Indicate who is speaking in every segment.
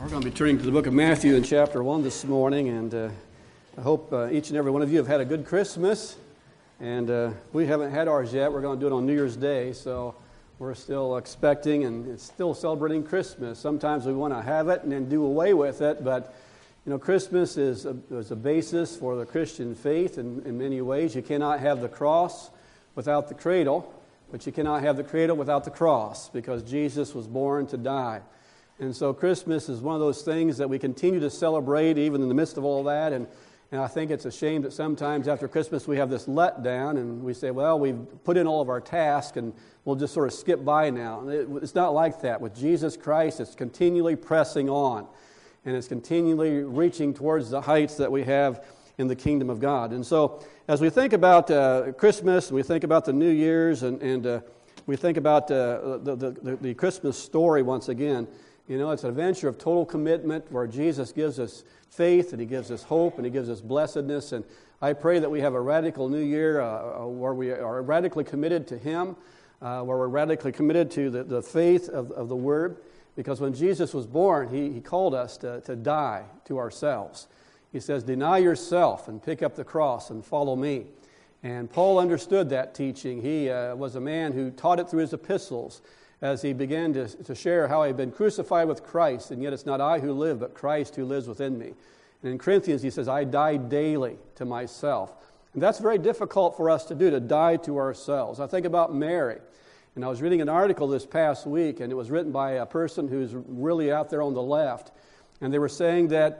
Speaker 1: We're going to be turning to the book of Matthew in chapter 1 this morning, and I hope each and every one of you have had a good Christmas, and we haven't had ours yet. We're going to do it on New Year's Day, so we're still expecting and it's still celebrating Christmas. Sometimes we want to have it and then do away with it, but Christmas is a basis for the Christian faith in many ways. You cannot have the cross without the cradle, but you cannot have the cradle without the cross, because Jesus was born to die. And so Christmas is one of those things that we continue to celebrate even in the midst of all that. And I think it's a shame that sometimes after Christmas we have this letdown and we say, well, we've put in all of our tasks and we'll just sort of skip by now. It's not like that. With Jesus Christ, it's continually pressing on. And it's continually reaching towards the heights that we have in the kingdom of God. And so as we think about Christmas, and we think about the New Year's, and we think about the Christmas story once again, it's an adventure of total commitment where Jesus gives us faith and He gives us hope and He gives us blessedness. And I pray that we have a radical new year where we are radically committed to Him, where we're radically committed to the faith of the Word. Because when Jesus was born, He called us to die to ourselves. He says, deny yourself and pick up the cross and follow me. And Paul understood that teaching. He was a man who taught it through his epistles, as he began to share how he'd been crucified with Christ, and yet it's not I who live, but Christ who lives within me. And in Corinthians he says, I die daily to myself. And that's very difficult for us to do, to die to ourselves. I think about Mary. And I was reading an article this past week, and it was written by a person who's really out there on the left. And they were saying that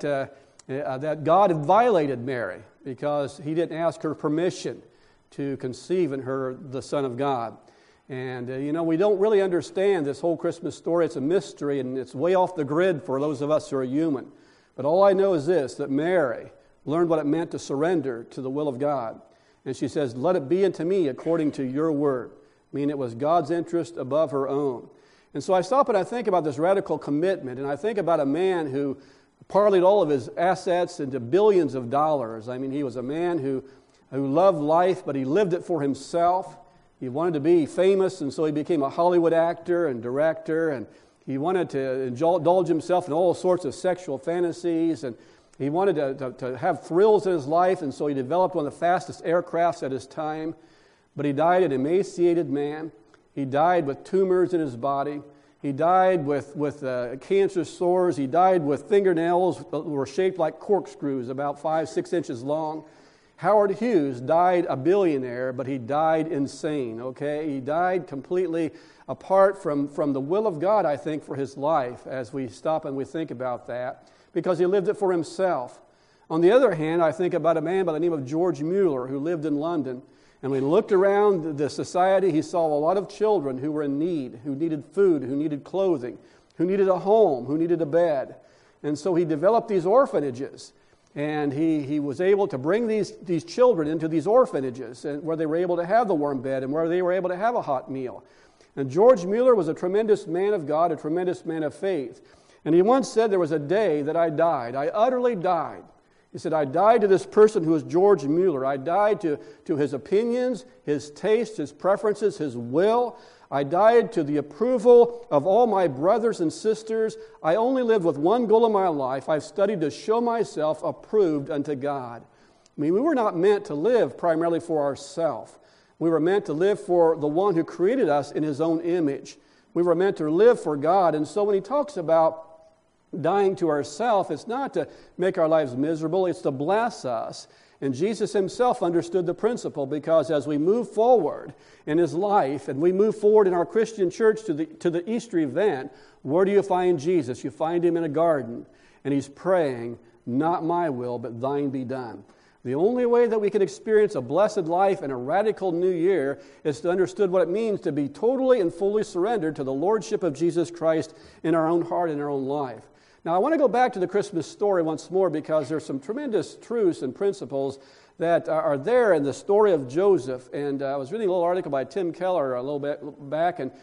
Speaker 1: God had violated Mary because He didn't ask her permission to conceive in her the Son of God. And, we don't really understand this whole Christmas story. It's a mystery, and it's way off the grid for those of us who are human. But all I know is this, that Mary learned what it meant to surrender to the will of God. And she says, let it be unto me according to your word. Meaning it was God's interest above her own. And so I stop and I think about this radical commitment, and I think about a man who parlayed all of his assets into billions of dollars. I mean, he was a man who loved life, but he lived it for himself. He wanted to be famous, and so he became a Hollywood actor and director, and he wanted to indulge himself in all sorts of sexual fantasies, and he wanted to have thrills in his life, and so he developed one of the fastest aircrafts at his time. But he died an emaciated man. He died with tumors in his body. He died with cancer sores. He died with fingernails that were shaped like corkscrews, about 5-6 inches long. Howard Hughes died a billionaire, but he died insane, okay? He died completely apart from the will of God, I think, for his life, as we stop and we think about that, because he lived it for himself. On the other hand, I think about a man by the name of George Mueller, who lived in London, and when he looked around the society, he saw a lot of children who were in need, who needed food, who needed clothing, who needed a home, who needed a bed. And so he developed these orphanages. And he was able to bring these children into these orphanages, and where they were able to have the warm bed and where they were able to have a hot meal. And George Mueller was a tremendous man of God, a tremendous man of faith. And he once said, there was a day that I died. I utterly died. He said, I died to this person who was George Mueller. I died to his opinions, his tastes, his preferences, his will. I died to the approval of all my brothers and sisters. I only lived with one goal in my life. I've studied to show myself approved unto God. I mean, we were not meant to live primarily for ourselves. We were meant to live for the one who created us in His own image. We were meant to live for God. And so when he talks about dying to ourselves, it's not to make our lives miserable, it's to bless us. And Jesus Himself understood the principle, because as we move forward in His life and we move forward in our Christian church to the Easter event, where do you find Jesus? You find Him in a garden, and He's praying, not my will, but thine be done. The only way that we can experience a blessed life and a radical new year is to understand what it means to be totally and fully surrendered to the Lordship of Jesus Christ in our own heart and our own life. Now, I want to go back to the Christmas story once more, because there's some tremendous truths and principles that are there in the story of Joseph. And I was reading a little article by Tim Keller a little bit back, and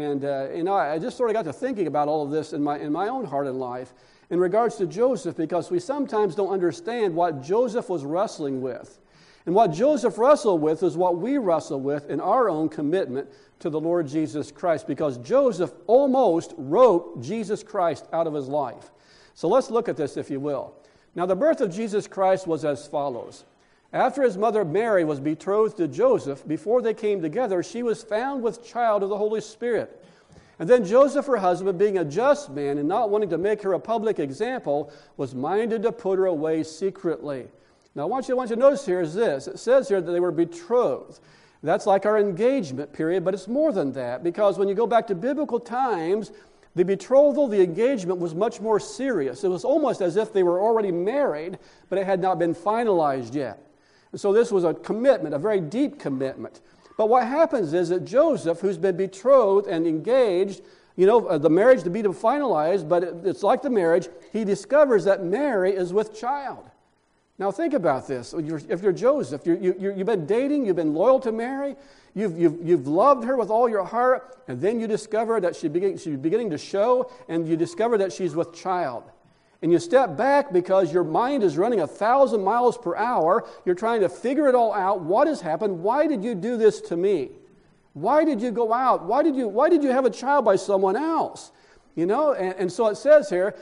Speaker 1: I just sort of got to thinking about all of this in my own heart and life in regards to Joseph, because we sometimes don't understand what Joseph was wrestling with. And what Joseph wrestled with is what we wrestle with in our own commitment to the Lord Jesus Christ, because Joseph almost wrote Jesus Christ out of his life. So let's look at this, if you will. Now, the birth of Jesus Christ was as follows. After his mother Mary was betrothed to Joseph, before they came together, she was found with child of the Holy Spirit. And then Joseph, her husband, being a just man and not wanting to make her a public example, was minded to put her away secretly. Now, I want you to notice here is this. It says here that they were betrothed. That's like our engagement period, but it's more than that, because when you go back to biblical times, the betrothal, the engagement was much more serious. It was almost as if they were already married, but it had not been finalized yet. And so this was a commitment, a very deep commitment. But what happens is that Joseph, who's been betrothed and engaged, the marriage to be finalized, but it's like the marriage, he discovers that Mary is with child. Now think about this. If you're Joseph, you've been dating, you've been loyal to Mary, you've loved her with all your heart, and then you discover that she's beginning to show, and you discover that she's with child. And you step back because your mind is running 1,000 miles per hour. You're trying to figure it all out. What has happened? Why did you do this to me? Why did you go out? Why did you have a child by someone else? And so it says here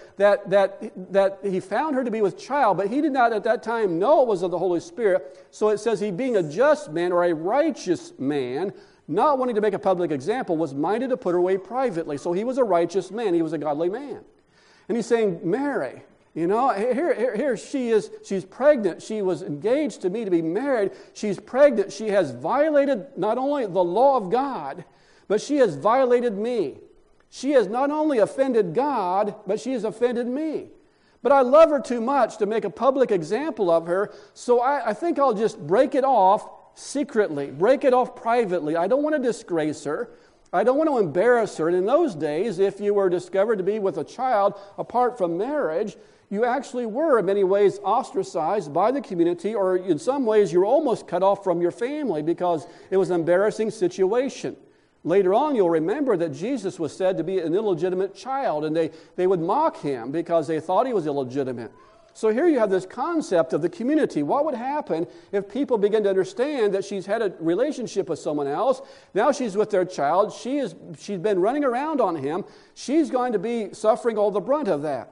Speaker 1: that he found her to be with child, but he did not at that time know it was of the Holy Spirit. So it says he, being a just man or a righteous man, not wanting to make a public example, was minded to put her away privately. So he was a righteous man. He was a godly man. And he's saying, Mary, here she is. She's pregnant. She was engaged to me to be married. She's pregnant. She has violated not only the law of God, but she has violated me. She has not only offended God, but she has offended me. But I love her too much to make a public example of her, so I think I'll just break it off secretly, break it off privately. I don't want to disgrace her. I don't want to embarrass her. And in those days, if you were discovered to be with a child apart from marriage, you actually were in many ways ostracized by the community, or in some ways you were almost cut off from your family because it was an embarrassing situation. Later on, you'll remember that Jesus was said to be an illegitimate child, and they would mock him because they thought he was illegitimate. So here you have this concept of the community. What would happen if people begin to understand that she's had a relationship with someone else? Now she's with their child. She's been running around on him. She's going to be suffering all the brunt of that.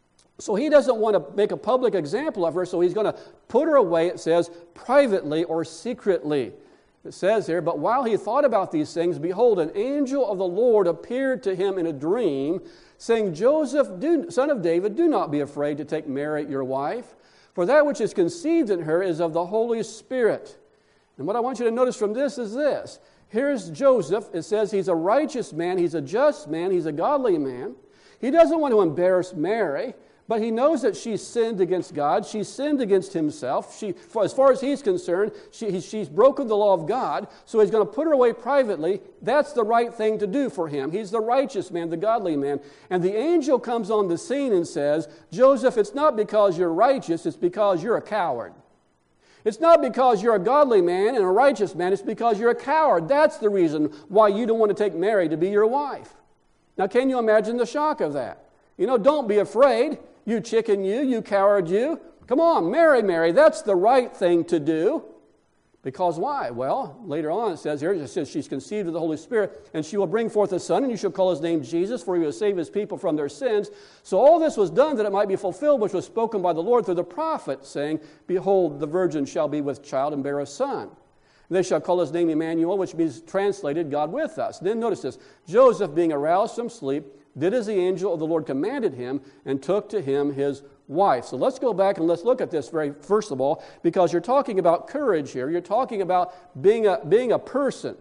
Speaker 1: So he doesn't want to make a public example of her, so he's going to put her away, it says, privately or secretly. It says here, but while he thought about these things, behold, an angel of the Lord appeared to him in a dream, saying, Joseph, son of David, do not be afraid to take Mary, your wife, for that which is conceived in her is of the Holy Spirit. And what I want you to notice from this is this. Here's Joseph. It says he's a righteous man, he's a just man, he's a godly man. He doesn't want to embarrass Mary, but he knows that she's sinned against God. She's sinned against himself. As far as he's concerned, she's broken the law of God, so he's going to put her away privately. That's the right thing to do for him. He's the righteous man, the godly man. And the angel comes on the scene and says, Joseph, it's not because you're righteous, it's because you're a coward. It's not because you're a godly man and a righteous man, it's because you're a coward. That's the reason why you don't want to take Mary to be your wife. Now, can you imagine the shock of that? Don't be afraid. You chicken you coward you. Come on, Mary, that's the right thing to do. Because why? Well, later on it says she's conceived of the Holy Spirit, and she will bring forth a son, and you shall call his name Jesus, for he will save his people from their sins. So all this was done that it might be fulfilled, which was spoken by the Lord through the prophet, saying, Behold, the virgin shall be with child and bear a son. And they shall call his name Emmanuel, which means translated, God with us. Then notice this. Joseph, being aroused from sleep, did as the angel of the Lord commanded him, and took to him his wife. So let's go back and let's look at this first of all, because you're talking about courage here. You're talking about being a person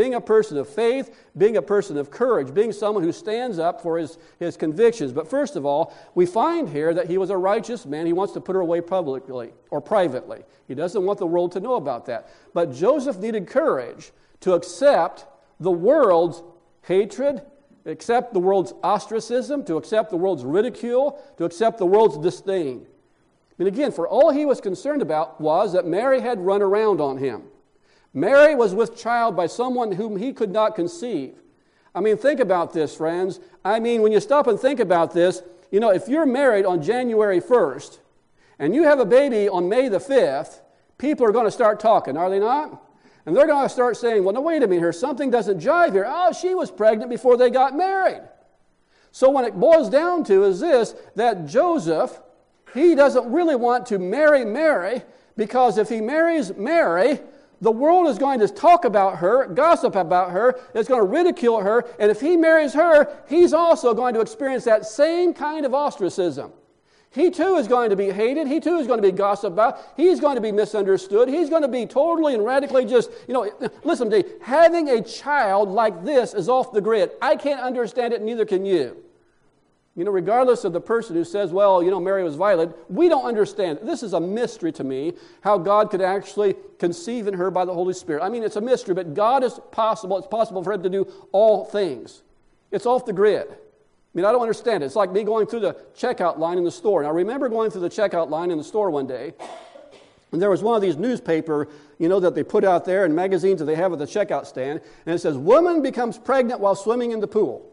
Speaker 1: of faith, being a person of courage, being someone who stands up for his convictions. But first of all, we find here that he was a righteous man. He wants to put her away publicly or privately. He doesn't want the world to know about that. But Joseph needed courage to accept the world's hatred, accept the world's ostracism, to accept the world's ridicule, to accept the world's disdain. And again, for all he was concerned about was that Mary had run around on him. Mary was with child by someone whom he could not conceive. I mean, think about this, friends. I mean, when you stop and think about this, if you're married on January 1st and you have a baby on May the 5th, people are going to start talking, are they not? And they're going to start saying, well, no, wait a minute here. Something doesn't jive here. Oh, she was pregnant before they got married. So when it boils down to is this, that Joseph, he doesn't really want to marry Mary, because if he marries Mary, the world is going to talk about her, gossip about her, it's going to ridicule her, and if he marries her, he's also going to experience that same kind of ostracism. He too is going to be hated. He too is going to be gossiped about. He's going to be misunderstood. He's going to be totally and radically just, listen to me, having a child like this is off the grid. I can't understand it, neither can you. Regardless of the person who says, well, Mary was violent, we don't understand. This is a mystery to me, how God could actually conceive in her by the Holy Spirit. I mean, it's a mystery, but God is possible. It's possible for Him to do all things. It's off the grid. I don't understand it. It's like me going through the checkout line in the store. And I remember going through the checkout line in the store one day, and there was one of these newspaper, that they put out there, and magazines that they have at the checkout stand, and it says, woman becomes pregnant while swimming in the pool.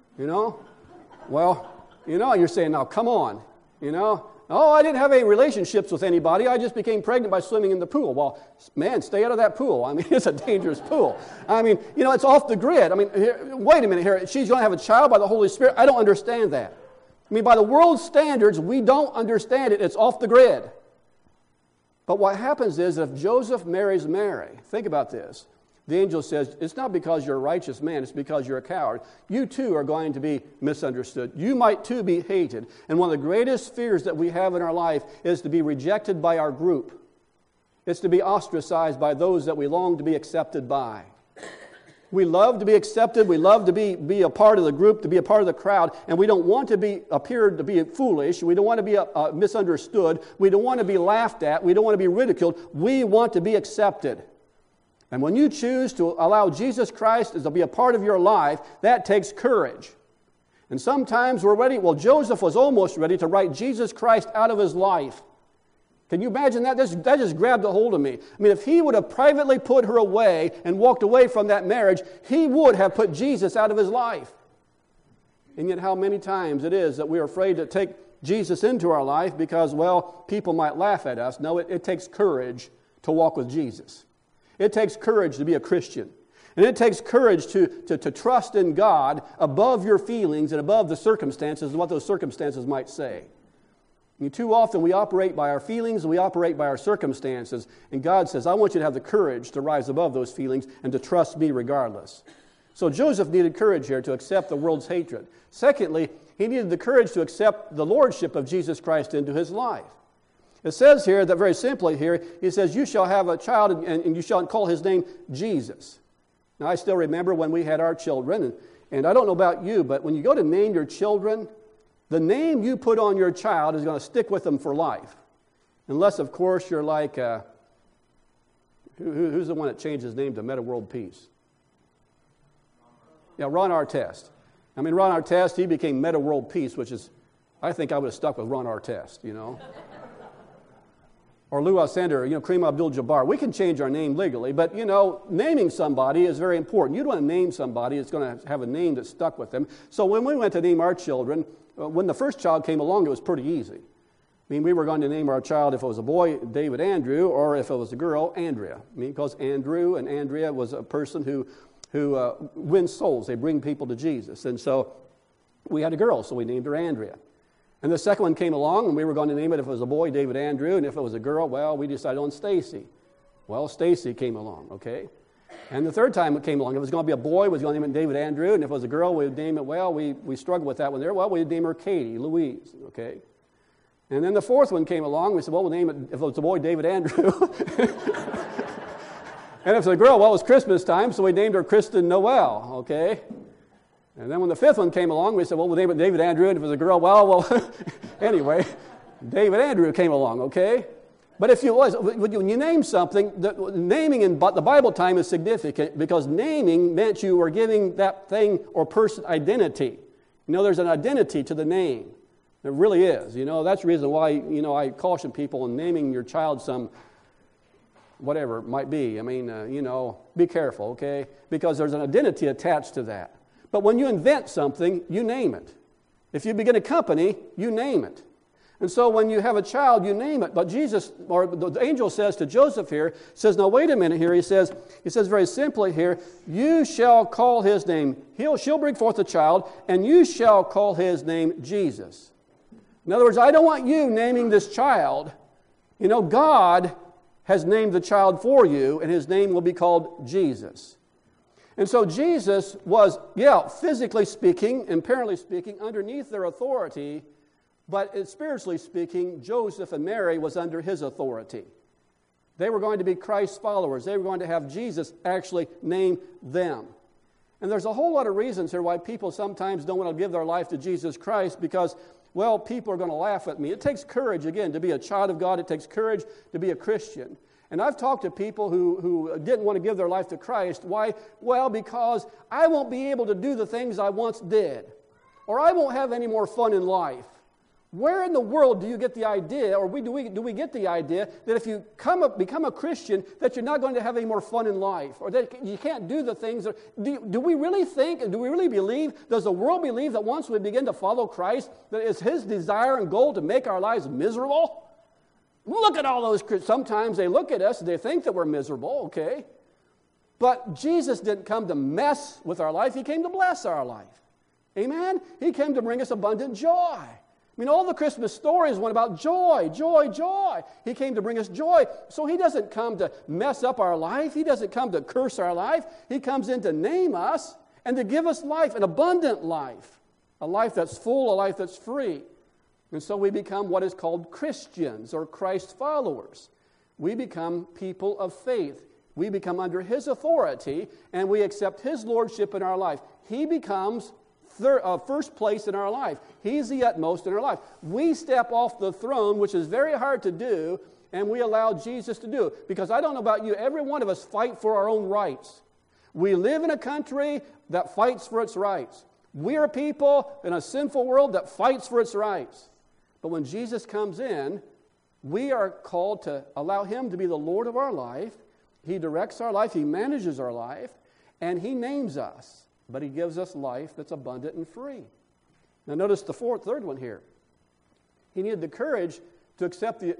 Speaker 1: Well, you're saying, now, come on, Oh, I didn't have any relationships with anybody. I just became pregnant by swimming in the pool. Well, man, stay out of that pool. It's a dangerous pool. It's off the grid. Wait a minute here. She's going to have a child by the Holy Spirit. I don't understand that. By the world's standards, we don't understand it. It's off the grid. But what happens is, if Joseph marries Mary, think about this. The angel says, it's not because you're a righteous man, it's because you're a coward. You too are going to be misunderstood. You might too be hated. And one of the greatest fears that we have in our life is to be rejected by our group. It's to be ostracized by those that we long to be accepted by. We love to be accepted. We love to be a part of the group, to be a part of the crowd. And we don't want to appear to be foolish. We don't want to be misunderstood. We don't want to be laughed at. We don't want to be ridiculed. We want to be accepted. And when you choose to allow Jesus Christ to be a part of your life, that takes courage. And sometimes we're ready. Well, Joseph was almost ready to write Jesus Christ out of his life. Can you imagine that? That just grabbed a hold of me. If he would have privately put her away and walked away from that marriage, he would have put Jesus out of his life. And yet how many times it is that we're afraid to take Jesus into our life because, well, people might laugh at us. No, it takes courage to walk with Jesus. It takes courage to be a Christian. And it takes courage to trust in God above your feelings and above the circumstances and what those circumstances might say. Too often we operate by our feelings and we operate by our circumstances. And God says, I want you to have the courage to rise above those feelings and to trust me regardless. So Joseph needed courage here to accept the world's hatred. Secondly, he needed the courage to accept the lordship of Jesus Christ into his life. It says here that very simply here, he says, you shall have a child and you shall call his name Jesus. Now, I still remember when we had our children, and I don't know about you, but when you go to name your children, the name you put on your child is going to stick with them for life. Unless, of course, you're like, who's the one that changed his name to Meta World Peace? Yeah, Ron Artest. Ron Artest, he became Meta World Peace, which is, I think I would have stuck with Ron Artest, Or Lou Alcindor, Kareem Abdul-Jabbar. We can change our name legally, but, naming somebody is very important. You'd want to name somebody that's going to have a name that stuck with them. So when we went to name our children, when the first child came along, it was pretty easy. We were going to name our child, if it was a boy, David Andrew, or if it was a girl, Andrea. Because Andrew and Andrea was a person who wins souls. They bring people to Jesus. And so we had a girl, so we named her Andrea. And the second one came along, and we were going to name it, if it was a boy, David Andrew, and if it was a girl, well, we decided on Stacy. Well, Stacy came along, okay? And the third time it came along, if it was going to be a boy, we was going to name it David Andrew, and if it was a girl, we would name it, well, we struggled with that one there. Well, we'd name her Katie, Louise, okay? And then the fourth one came along, we said, well, we'll name it, if it was a boy, David Andrew. And if it was a girl, well, it was Christmas time, so we named her Kristen Noel, okay? And then when the fifth one came along, we said, well, we'll name it David Andrew. And if it was a girl, well, anyway, David Andrew came along, okay? But when you name something, naming in the Bible time is significant because naming meant you were giving that thing or person identity. There's an identity to the name. There really is. That's the reason why, I caution people in naming your child some, whatever it might be. Be careful, okay? Because there's an identity attached to that. But when you invent something, you name it. If you begin a company, you name it. And so when you have a child, you name it. But Jesus, or the angel says to Joseph here, says, now wait a minute here. He says very simply here, you shall call his name. She'll bring forth a child, and you shall call his name Jesus. In other words, I don't want you naming this child. You know, God has named the child for you, and his name will be called Jesus. And so Jesus was, physically speaking, apparently speaking, underneath their authority, but spiritually speaking, Joseph and Mary was under his authority. They were going to be Christ's followers. They were going to have Jesus actually name them. And there's a whole lot of reasons here why people sometimes don't want to give their life to Jesus Christ because, well, people are going to laugh at me. It takes courage, again, to be a child of God. It takes courage to be a Christian. And I've talked to people who didn't want to give their life to Christ. Why? Well, because I won't be able to do the things I once did. Or I won't have any more fun in life. Where in the world do you get the idea, or do we get the idea, that if you become a Christian, that you're not going to have any more fun in life, or that you can't do the things? Do we really think, do we really believe, does the world believe that once we begin to follow Christ, that it's his desire and goal to make our lives miserable? Look at all those Christians. Sometimes they look at us and they think that we're miserable, okay? But Jesus didn't come to mess with our life. He came to bless our life. Amen? He came to bring us abundant joy. I mean, all the Christmas stories went about joy, joy, joy. He came to bring us joy. So he doesn't come to mess up our life. He doesn't come to curse our life. He comes in to name us and to give us life, an abundant life, a life that's full, a life that's free. And so we become what is called Christians or Christ followers. We become people of faith. We become under his authority, and we accept his lordship in our life. He becomes first place in our life. He's the utmost in our life. We step off the throne, which is very hard to do, and we allow Jesus to do it. Because I don't know about you, every one of us fight for our own rights. We live in a country that fights for its rights. We are people in a sinful world that fights for its rights. But when Jesus comes in, we are called to allow him to be the Lord of our life. He directs our life, he manages our life, and he names us. But he gives us life that's abundant and free. Now notice the third one here. He needed the courage to accept to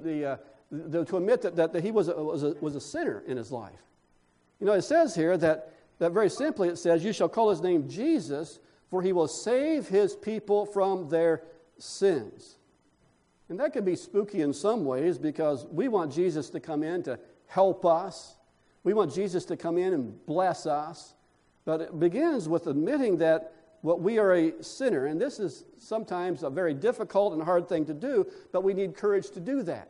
Speaker 1: admit that he was a sinner in his life. You know, it says here that very simply it says, you shall call his name Jesus, for he will save his people from their sins. And that could be spooky in some ways because we want Jesus to come in to help us. We want Jesus to come in and bless us. But it begins with admitting that we are a sinner. And this is sometimes a very difficult and hard thing to do, but we need courage to do that.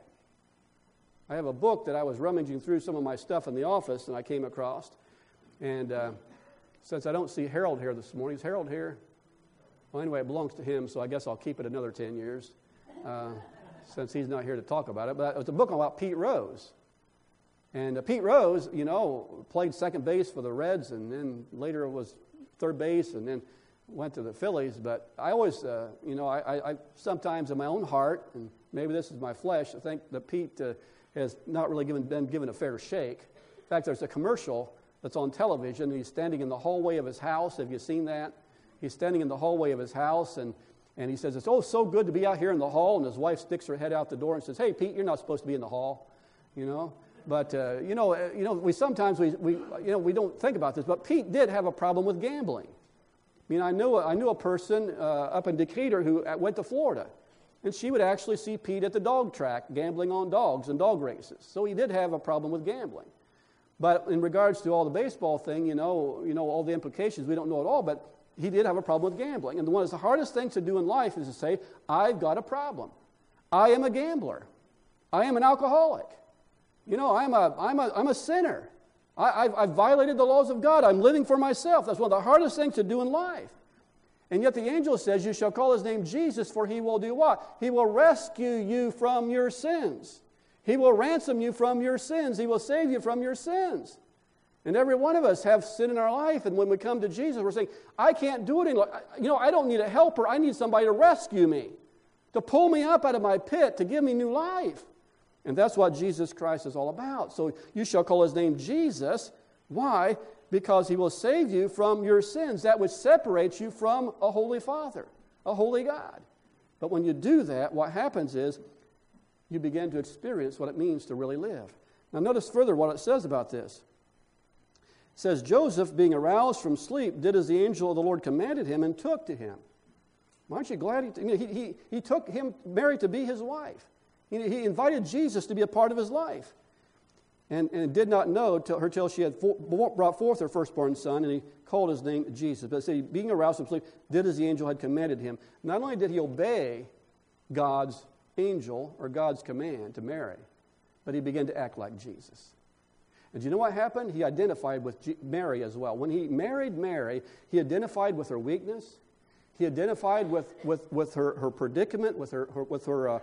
Speaker 1: I have a book that I was rummaging through some of my stuff in the office and I came across. And since I don't see Harold here this morning, is Harold here? Well, anyway, it belongs to him, so I guess I'll keep it another 10 years since he's not here to talk about it. But it's a book about Pete Rose. And Pete Rose, you know, played second base for the Reds and then later was third base and then went to the Phillies. But I always, I sometimes in my own heart, and maybe this is my flesh, I think that Pete has not really been given a fair shake. In fact, there's a commercial that's on television. And he's standing in the hallway of his house. Have you seen that? He's standing in the hallway of his house and he says, it's so good to be out here in the hall. And his wife sticks her head out the door and says, hey, Pete, you're not supposed to be in the hall, you know. But, we sometimes we don't think about this, but Pete did have a problem with gambling. I mean, I knew a person up in Decatur who went to Florida, and she would actually see Pete at the dog track gambling on dogs and dog races. So he did have a problem with gambling. But in regards to all the baseball thing, all the implications, we don't know it all, but he did have a problem with gambling. And one of the hardest things to do in life is to say, I've got a problem. I am a gambler. I am an alcoholic. You know, I'm a sinner. I've violated the laws of God. I'm living for myself. That's one of the hardest things to do in life. And yet the angel says, you shall call his name Jesus, for he will do what? He will rescue you from your sins. He will ransom you from your sins. He will save you from your sins. And every one of us have sin in our life. And when we come to Jesus, we're saying, I can't do it anymore. I don't need a helper. I need somebody to rescue me, to pull me up out of my pit, to give me new life. And that's what Jesus Christ is all about. So you shall call his name Jesus. Why? Because he will save you from your sins, that which separates you from a holy Father, a holy God. But when you do that, what happens is you begin to experience what it means to really live. Now notice further what it says about this. It says, Joseph, being aroused from sleep, did as the angel of the Lord commanded him and took to him. Aren't you glad he took him, Mary, to be his wife? He invited Jesus to be a part of his life. And did not know till she had brought forth her firstborn son, and he called his name Jesus. But it said, being aroused from sleep, did as the angel had commanded him. Not only did he obey God's angel or God's command to Mary, but he began to act like Jesus. And do you know what happened? He identified with Mary as well. When he married Mary, he identified with her weakness. He identified with her predicament, with her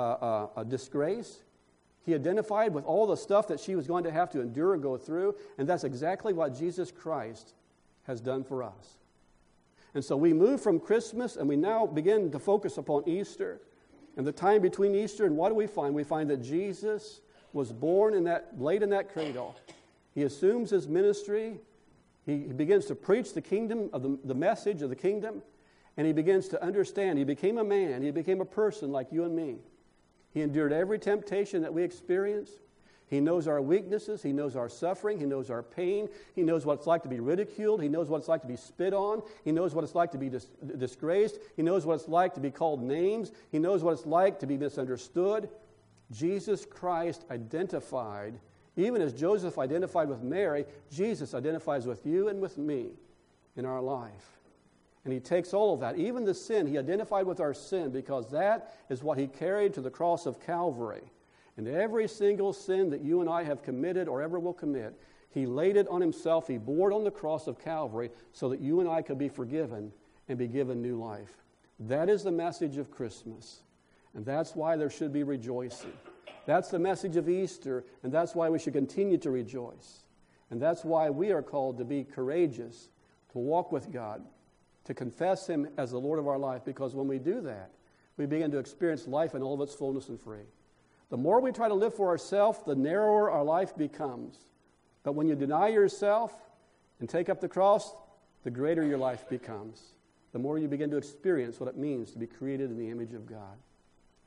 Speaker 1: disgrace. He identified with all the stuff that she was going to have to endure and go through, and that's exactly what Jesus Christ has done for us. And so we move from Christmas, and we now begin to focus upon Easter, and the time between Easter, and what do we find? We find that Jesus was born laid in that cradle. He assumes his ministry. He begins to preach the kingdom, of the message of the kingdom, and he begins to understand. He became a man. He became a person like you and me. He endured every temptation that we experience. He knows our weaknesses. He knows our suffering. He knows our pain. He knows what it's like to be ridiculed. He knows what it's like to be spit on. He knows what it's like to be disgraced. He knows what it's like to be called names. He knows what it's like to be misunderstood. Jesus Christ identified, even as Joseph identified with Mary, Jesus identifies with you and with me in our life. And he takes all of that, even the sin. He identified with our sin because that is what he carried to the cross of Calvary. And every single sin that you and I have committed or ever will commit, he laid it on himself. He bore it on the cross of Calvary so that you and I could be forgiven and be given new life. That is the message of Christmas. And that's why there should be rejoicing. That's the message of Easter, and that's why we should continue to rejoice. And that's why we are called to be courageous, to walk with God, to confess him as the Lord of our life, because when we do that, we begin to experience life in all of its fullness and free. The more we try to live for ourselves, the narrower our life becomes. But when you deny yourself and take up the cross, the greater your life becomes. The more you begin to experience what it means to be created in the image of God.